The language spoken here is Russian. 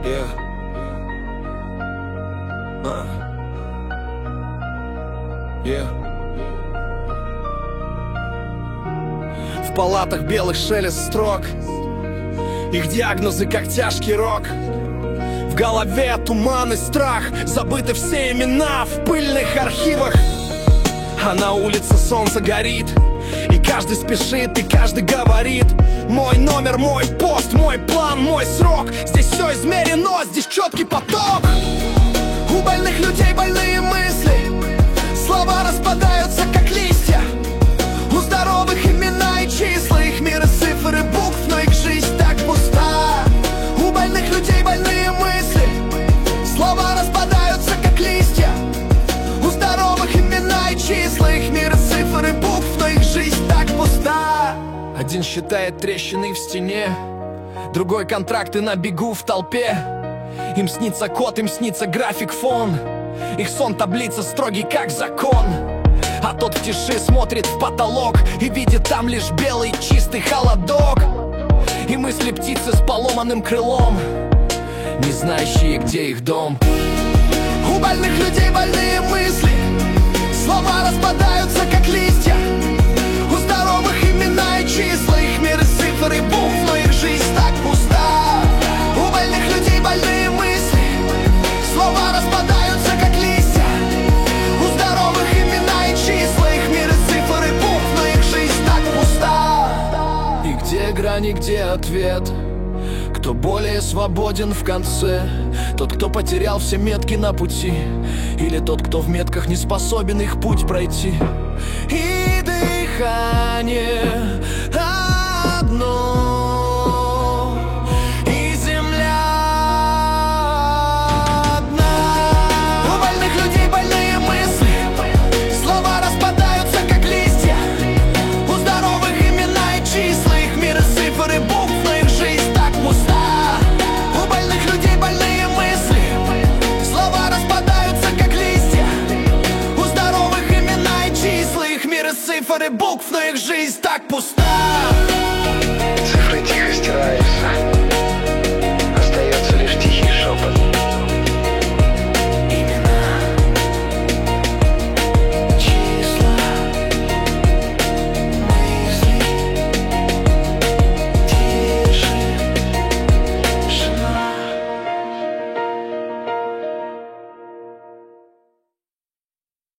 Yeah. Yeah. В палатах белых шелест строк, их диагнозы как тяжкий рок. В голове туман и страх, забыты все имена в пыльных архивах. А на улице солнце горит, и каждый спешит, и каждый говорит: мой номер, мой пост, мой план, мой срок. Здесь все измерено, здесь четкий поток. У больных людей больные мысли, слова распадаются как листья. У здоровых имена и числа, их мир из цифр и букв, но их жизнь так пуста. У больных людей больные мысли, слова распадаются как листья. У здоровых имена и числа, их мир из цифр и букв, но их жизнь так пуста. Один считает трещины в стене, другой контракты на бегу в толпе. Им снится код, им снится график, фон. Их сон таблица строгий как закон. А тот в тиши смотрит в потолок и видит там лишь белый чистый холодок. И мысли птицы с поломанным крылом, не знающие, где их дом. У больных людей больные мысли, слова распадаются как листья. У здоровых имена и числа, их мир из цифр и букв, но их жизнь так пуста. У больных людей больные мысли, слова распадаются как листья. У здоровых имена и числа, их мир из цифр и букв, но их жизнь так пуста. И где грани, где ответ? Кто более свободен в конце? Тот, кто потерял все метки на пути, или тот, кто в метках не способен их путь пройти? И дыхание одно, и земля одна. У больных людей больные мысли, слова распадаются как листья. У здоровых имена и числа, их мир из цифр и букв, но их жизнь так пуста. У больных людей больные мысли, слова распадаются как листья. У здоровых имена и числа, их мир из цифр и букв, но их жизнь так пуста. Цифры тихо стираются,